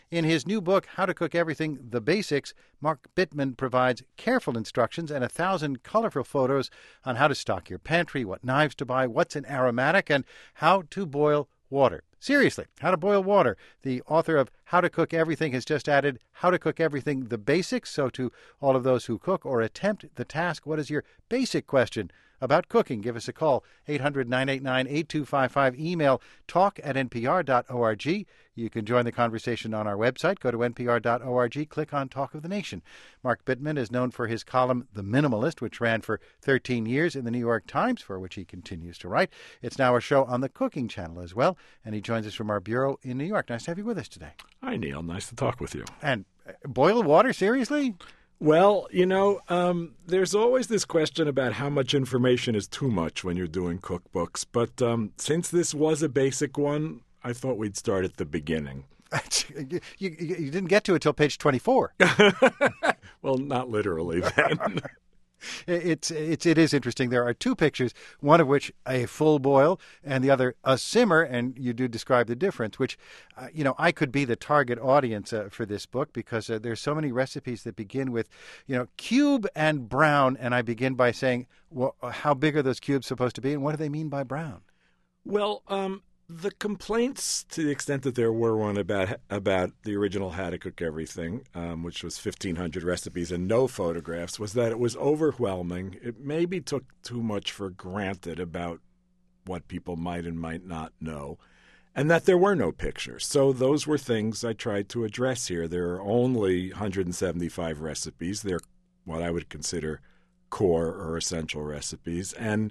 In his new book, How to Cook Everything, The Basics, Mark Bittman provides careful instructions and 1,000 colorful photos on how to stock your pantry, what knives to buy, what's an aromatic, and how to boil water. Seriously, how to boil water. The author of How to Cook Everything has just added How to Cook Everything, The Basics. So to all of those who cook or attempt the task, what is your basic question about cooking? Give us a call, 800-989-8255. Email talk@npr.org. You can join the conversation on our website. Go to npr.org, click on Talk of the Nation. Mark Bittman is known for his column, The Minimalist, which ran for 13 years in the New York Times, for which he continues to write. It's now a show on the Cooking Channel as well, and he joins us from our bureau in New York. Nice to have you with us today. Hi, Neil. Nice to talk with you. And boil water, seriously? Well, there's always this question about how much information is too much when you're doing cookbooks. But since this was a basic one, I thought we'd start at the beginning. You didn't get to it till page 24. Well, not literally then. It is interesting. There are two pictures, one of which a full boil and the other a simmer, and you do describe the difference, which, I could be the target audience for this book because there's so many recipes that begin with, cube and brown, and I begin by saying, well, how big are those cubes supposed to be, and what do they mean by brown? Well, the complaints, to the extent that there were one about the original How to Cook Everything, which was 1,500 recipes and no photographs, was that it was overwhelming. It maybe took too much for granted about what people might and might not know, and that there were no pictures. So those were things I tried to address here. There are only 175 recipes. They're what I would consider core or essential recipes. And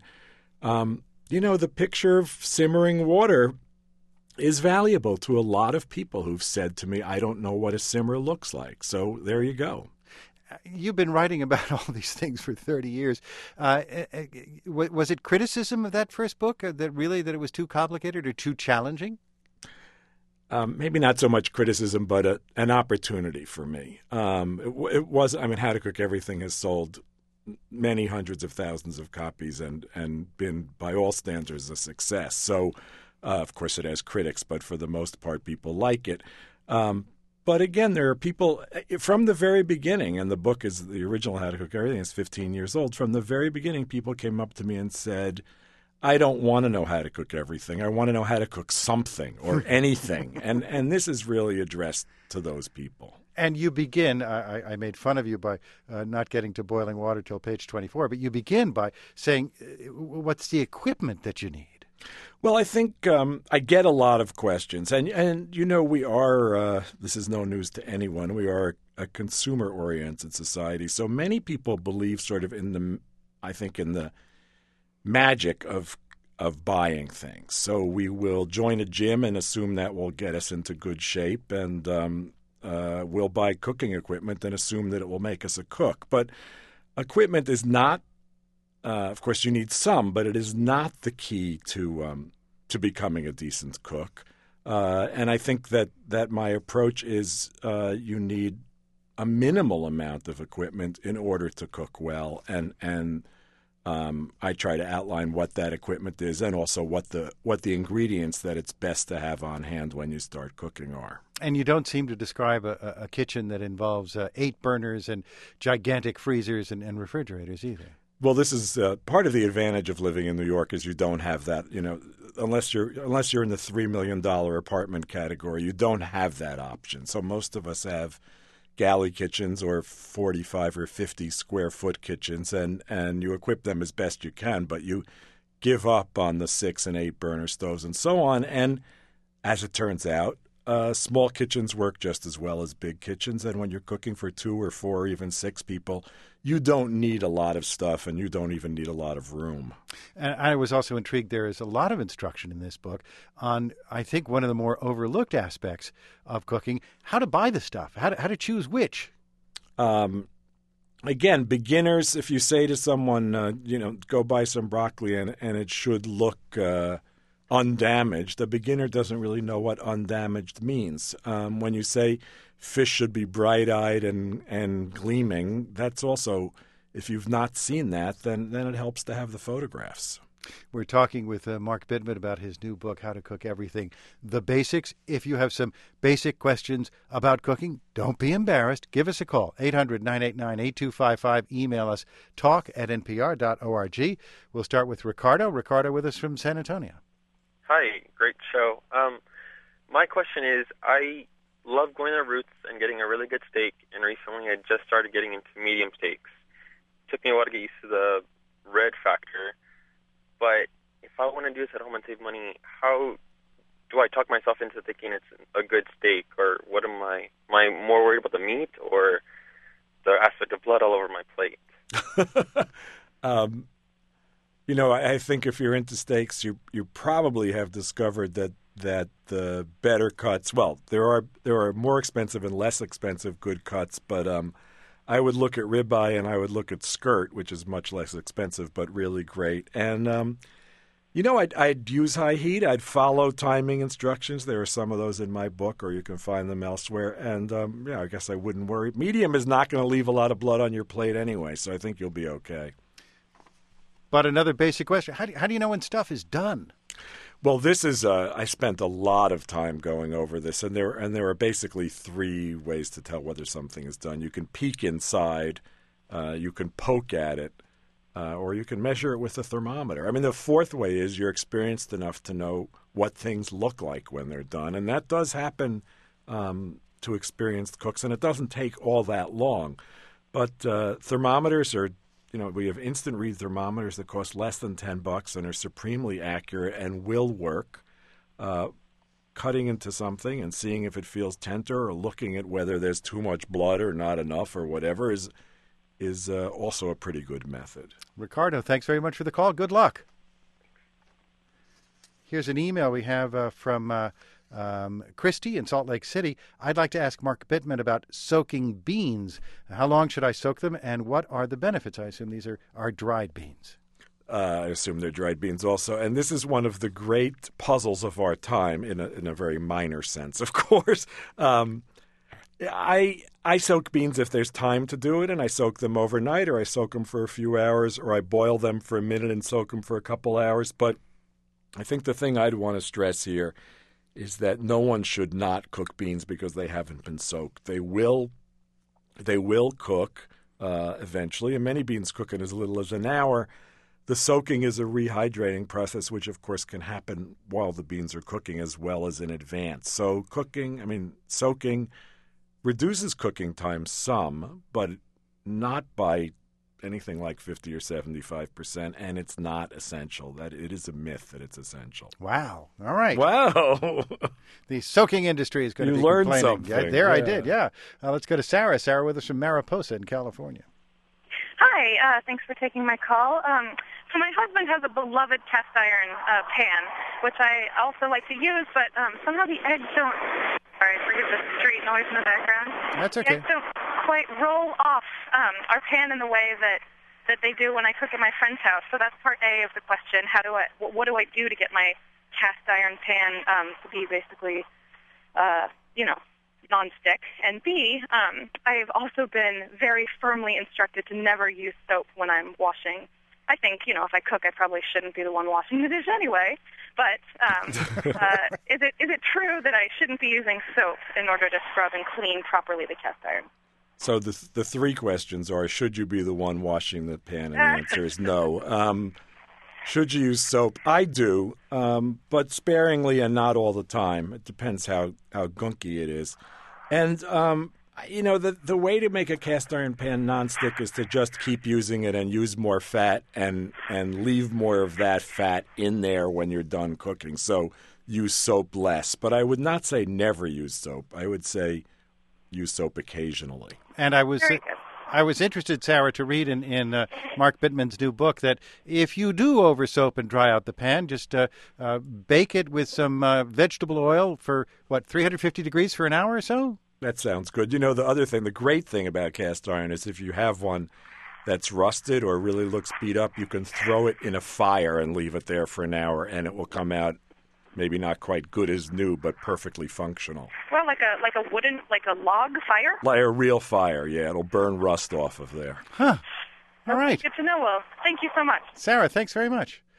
the picture of simmering water is valuable to a lot of people who've said to me, I don't know what a simmer looks like. So there you go. You've been writing about all these things for 30 years. Was it criticism of that first book that it was too complicated or too challenging? Maybe not so much criticism, but an opportunity for me. It was, How to Cook Everything has sold many hundreds of thousands of copies and been, by all standards, a success. So, of course, it has critics, but for the most part, people like it. But again, there are people from the very beginning, and the book is the original How to Cook Everything is 15 years old. From the very beginning, people came up to me and said, I don't want to know how to cook everything. I want to know how to cook something or anything. and this is really addressed to those people. And you begin, I made fun of you by not getting to boiling water till page 24, but you begin by saying, what's the equipment that you need? Well, I think I get a lot of questions. And we are, this is no news to anyone, we are a consumer-oriented society. So many people believe sort of in the magic of buying things. So we will join a gym and assume that will get us into good shape, and we'll buy cooking equipment and assume that it will make us a cook. But equipment is not, of course, you need some, but it is not the key to becoming a decent cook. And I think that my approach is you need a minimal amount of equipment in order to cook well, and I try to outline what that equipment is and also what the ingredients that it's best to have on hand when you start cooking are. And you don't seem to describe a kitchen that involves 8 burners and gigantic freezers and refrigerators either. Well, this is part of the advantage of living in New York is you don't have that. Unless you're in the $3 million apartment category, you don't have that option. So most of us have galley kitchens or 45 or 50 square foot kitchens, and you equip them as best you can, but you give up on the 6 and 8 burner stoves and so on. And as it turns out, small kitchens work just as well as big kitchens. And when you're cooking for 2 or 4 or even 6 people, you don't need a lot of stuff, and you don't even need a lot of room. And I was also intrigued. There is a lot of instruction in this book on, I think, one of the more overlooked aspects of cooking, how to buy the stuff, how to choose which. Again, beginners, if you say to someone, go buy some broccoli and it should look undamaged, the beginner doesn't really know what undamaged means. When you say fish should be bright-eyed and gleaming, that's also, if you've not seen that, then it helps to have the photographs. We're talking with Mark Bittman about his new book, How to Cook Everything, The Basics. If you have some basic questions about cooking, don't be embarrassed. Give us a call, 800-989-8255. Email us, talk@npr.org. We'll start with Ricardo. Ricardo with us from San Antonio. Hi, great show. My question is, I love going to Roots and getting a really good steak, and recently I just started getting into medium steaks. It took me a while to get used to the red factor, but if I want to do this at home and save money, how do I talk myself into thinking it's a good steak, or what am I more worried about the meat or the aspect of blood all over my plate? I think if you're into steaks, you probably have discovered that the better cuts. Well, there are more expensive and less expensive good cuts, but I would look at ribeye and I would look at skirt, which is much less expensive but really great. And I'd use high heat. I'd follow timing instructions. There are some of those in my book, or you can find them elsewhere. And I guess I wouldn't worry. Medium is not going to leave a lot of blood on your plate anyway, so I think you'll be okay. But another basic question: how do you know when stuff is done? Well, this is I spent a lot of time going over this, and there are basically three ways to tell whether something is done. You can peek inside, you can poke at it, or you can measure it with a thermometer. I mean, the fourth way is you're experienced enough to know what things look like when they're done, and that does happen to experienced cooks, and it doesn't take all that long. But thermometers are. We have instant read thermometers that cost less than $10 and are supremely accurate and will work. Cutting into something and seeing if it feels tender, or looking at whether there's too much blood or not enough or whatever is also a pretty good method. Ricardo, thanks very much for the call. Good luck. Here's an email we have from Christy in Salt Lake City. I'd like to ask Mark Bittman about soaking beans. How long should I soak them, and what are the benefits? I assume these are dried beans. I assume they're dried beans also. And this is one of the great puzzles of our time in a very minor sense, of course. I soak beans if there's time to do it, and I soak them overnight, or I soak them for a few hours, or I boil them for a minute and soak them for a couple hours. But I think the thing I'd want to stress here is that no one should not cook beans because they haven't been soaked. They will cook eventually, and many beans cook in as little as an hour. The soaking is a rehydrating process, which of course can happen while the beans are cooking as well as in advance. So soaking reduces cooking time some, but not by anything like 50 or 75%, and it's not essential. That it is a myth that it's essential. Wow. All right. Wow. The soaking industry is going to be learned complaining. something. Yeah, I did, yeah. Let's go to Sarah. Sarah with us from Mariposa in California. Hi. Thanks for taking my call. So my husband has a beloved cast iron pan, which I also like to use, but somehow the eggs don't... Sorry, forgive the street noise in the background. That's okay. The eggs don't quite roll off our pan in the way that they do when I cook at my friend's house. So that's part A of the question. What do I do to get my cast iron pan to be basically, nonstick? And B, I've also been very firmly instructed to never use soap when I'm washing. I think, if I cook, I probably shouldn't be the one washing the dish anyway. But is it true that I shouldn't be using soap in order to scrub and clean properly the cast iron? So the three questions are: should you be the one washing the pan? And the answer is no. Should you use soap? I do, but sparingly and not all the time. It depends how gunky it is. And the way to make a cast iron pan nonstick is to just keep using it and use more fat and leave more of that fat in there when you're done cooking. So use soap less. But I would not say never use soap. I would say use soap occasionally. And I was interested, Sarah, to read in Mark Bittman's new book that if you do over soap and dry out the pan, just bake it with some vegetable oil for, 350 degrees for an hour or so? That sounds good. The great thing about cast iron is if you have one that's rusted or really looks beat up, you can throw it in a fire and leave it there for an hour, and it will come out maybe not quite good as new, but perfectly functional. Well, like a log fire? Like a real fire, yeah. It'll burn rust off of there. Huh. All right. Good to know. Well, thank you so much. Sarah, thanks very much.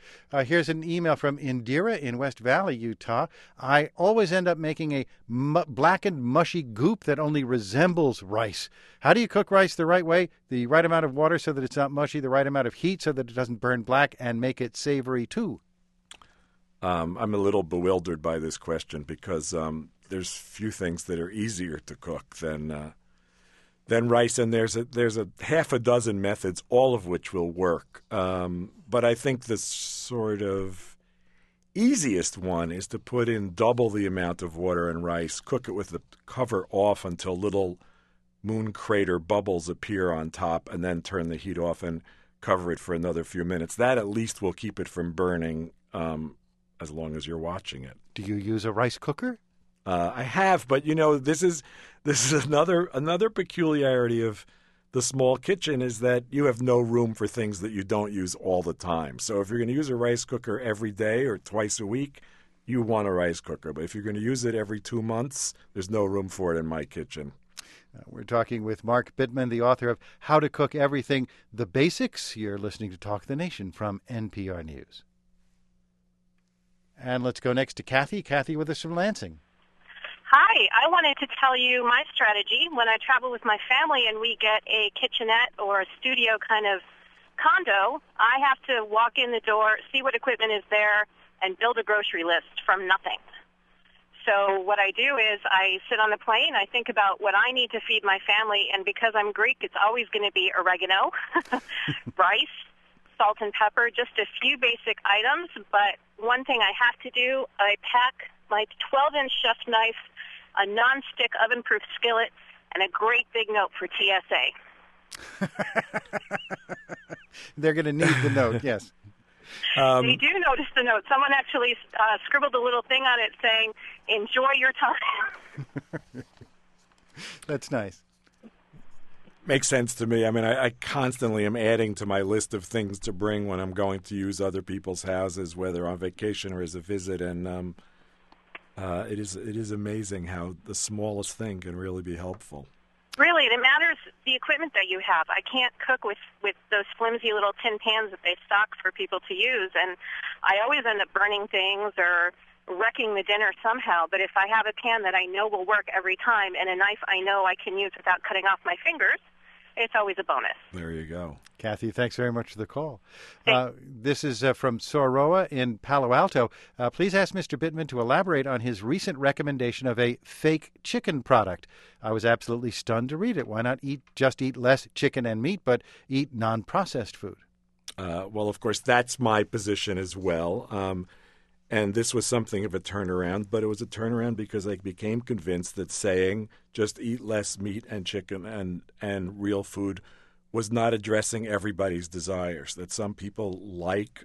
Here's an email from Indira in West Valley, Utah. I always end up making a blackened, mushy goop that only resembles rice. How do you cook rice the right way? The right amount of water so that it's not mushy, the right amount of heat so that it doesn't burn black, and make it savory too. I'm a little bewildered by this question because there's few things that are easier to cook than rice, and there's a half a dozen methods, all of which will work. But I think the sort of easiest one is to put in double the amount of water in rice, cook it with the cover off until little moon crater bubbles appear on top, and then turn the heat off and cover it for another few minutes. That at least will keep it from burning as long as you're watching it. Do you use a rice cooker? I have, but this is another peculiarity of the small kitchen is that you have no room for things that you don't use all the time. So if you're going to use a rice cooker every day or twice a week, you want a rice cooker. But if you're going to use it every 2 months, there's no room for it in my kitchen. We're talking with Mark Bittman, the author of How to Cook Everything, The Basics. You're listening to Talk the Nation from NPR News. And let's go next to Kathy. Kathy with us from Lansing. Hi, I wanted to tell you my strategy. When I travel with my family and we get a kitchenette or a studio kind of condo, I have to walk in the door, see what equipment is there, and build a grocery list from nothing. So what I do is I sit on the plane, I think about what I need to feed my family, and because I'm Greek, it's always going to be oregano, rice, salt and pepper, just a few basic items. But one thing I have to do, I pack my 12-inch chef knife, a non-stick oven-proof skillet, and a great big note for TSA. They're going to need the note, yes. They do notice the note. Someone actually scribbled a little thing on it saying, "Enjoy your time." That's nice. Makes sense to me. I mean, I constantly am adding to my list of things to bring when I'm going to use other people's houses, whether on vacation or as a visit, and it is amazing how the smallest thing can really be helpful. Really, it matters the equipment that you have. I can't cook with those flimsy little tin pans that they stock for people to use, and I always end up burning things or wrecking the dinner somehow. But if I have a pan that I know will work every time and a knife I know I can use without cutting off my fingers, it's always a bonus. There you go. Kathy, thanks very much for the call. This is from Soroa in Palo Alto. Please ask Mr. Bittman to elaborate on his recent recommendation of a fake chicken product. I was absolutely stunned to read it. Why not just eat less chicken and meat, but eat non-processed food? Well, of course, that's my position as well. And this was something of a turnaround, but it was a turnaround because I became convinced that saying just eat less meat and chicken and real food was not addressing everybody's desires, that some people like,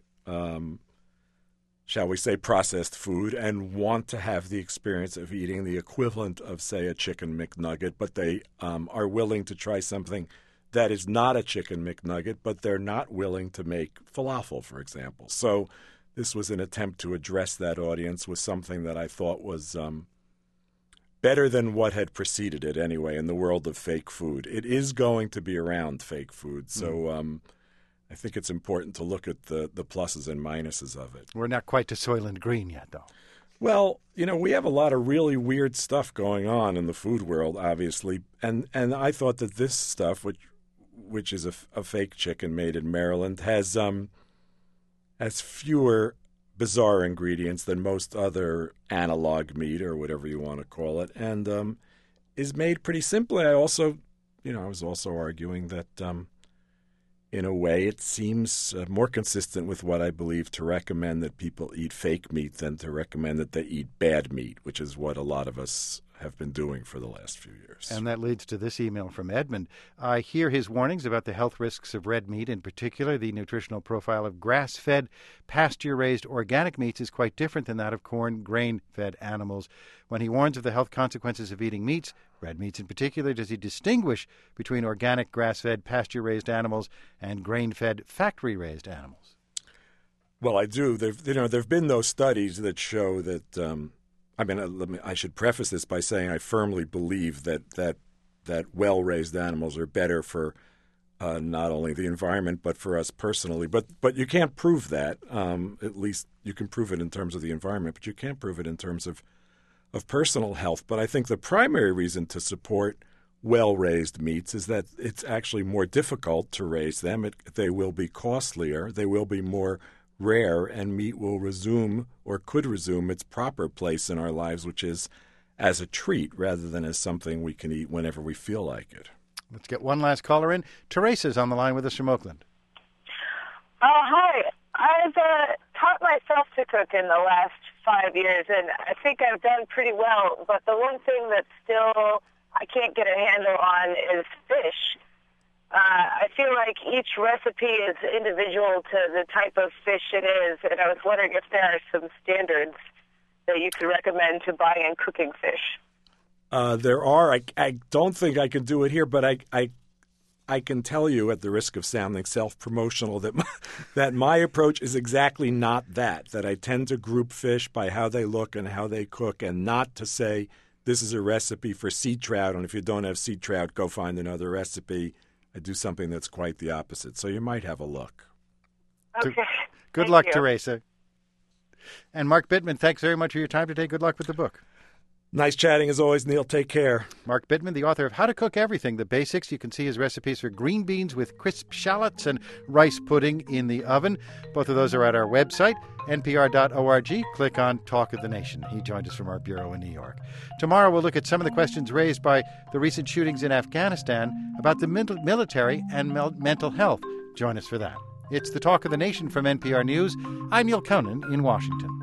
shall we say, processed food and want to have the experience of eating the equivalent of, say, a chicken McNugget, but they are willing to try something that is not a chicken McNugget, but they're not willing to make falafel, for example. So this was an attempt to address that audience with something that I thought was better than what had preceded it anyway in the world of fake food. It is going to be around fake food, so I think it's important to look at the pluses and minuses of it. We're not quite to Soylent Green yet, though. Well, we have a lot of really weird stuff going on in the food world, obviously, and I thought that this stuff, which is a fake chicken made in Maryland, has fewer bizarre ingredients than most other analog meat or whatever you want to call it, and is made pretty simply. I was also arguing that in a way it seems more consistent with what I believe to recommend that people eat fake meat than to recommend that they eat bad meat, which is what a lot of us have been doing for the last few years. And that leads to this email from Edmund. I hear his warnings about the health risks of red meat, in particular the nutritional profile of grass-fed, pasture-raised organic meats is quite different than that of corn, grain-fed animals. When he warns of the health consequences of eating meats, red meats in particular, does he distinguish between organic, grass-fed, pasture-raised animals and grain-fed, factory-raised animals? Well, I do. There've been those studies that show that I should preface this by saying I firmly believe that well-raised animals are better for not only the environment but for us personally. But you can't prove that. At least you can prove it in terms of the environment, but you can't prove it in terms of personal health. But I think the primary reason to support well-raised meats is that it's actually more difficult to raise them. They will be costlier. They will be more rare, and meat will resume or could resume its proper place in our lives, which is as a treat rather than as something we can eat whenever we feel like it. Let's get one last caller in. Teresa's on the line with us from Oakland. Hi. I've taught myself to cook in the last 5 years, and I think I've done pretty well. But the one thing that still I can't get a handle on is fish. I feel like each recipe is individual to the type of fish it is, and I was wondering if there are some standards that you could recommend to buying and cooking fish. There are. I don't think I can do it here, but I can tell you at the risk of sounding self-promotional that my approach is exactly not that I tend to group fish by how they look and how they cook, and not to say this is a recipe for sea trout, and if you don't have sea trout, go find another recipe. I do something that's quite the opposite. So you might have a look. Okay. Good luck, Teresa. And Mark Bittman, thanks very much for your time today. Good luck with the book. Nice chatting as always, Neil. Take care. Mark Bittman, the author of How to Cook Everything, the Basics. You can see his recipes for green beans with crisp shallots and rice pudding in the oven. Both of those are at our website, npr.org. Click on Talk of the Nation. He joined us from our bureau in New York. Tomorrow we'll look at some of the questions raised by the recent shootings in Afghanistan about the military and mental health. Join us for that. It's the Talk of the Nation from NPR News. I'm Neil Conan in Washington.